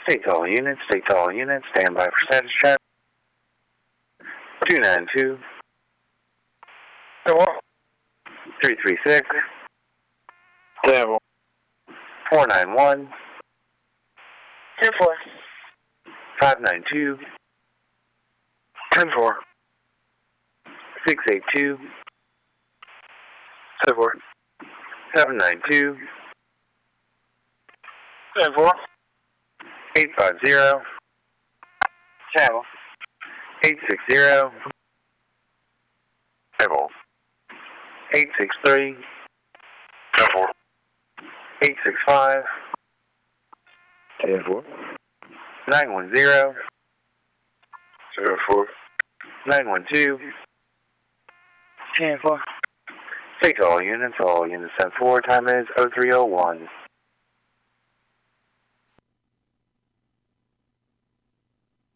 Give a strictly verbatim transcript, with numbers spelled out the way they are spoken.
State to all units, state to all units, stand by for status check. two nine two, three three six, four nine one, ten four. five nine two, ten four. six eight two, ten four. seven nine two, ten four. eight five zero, Channel. eight six zero, Table. eight six three, ten four. eight six five, ten four. nine one zero, zero four. nine one two. ten four. State to all units, all units ten four, time is oh three oh one.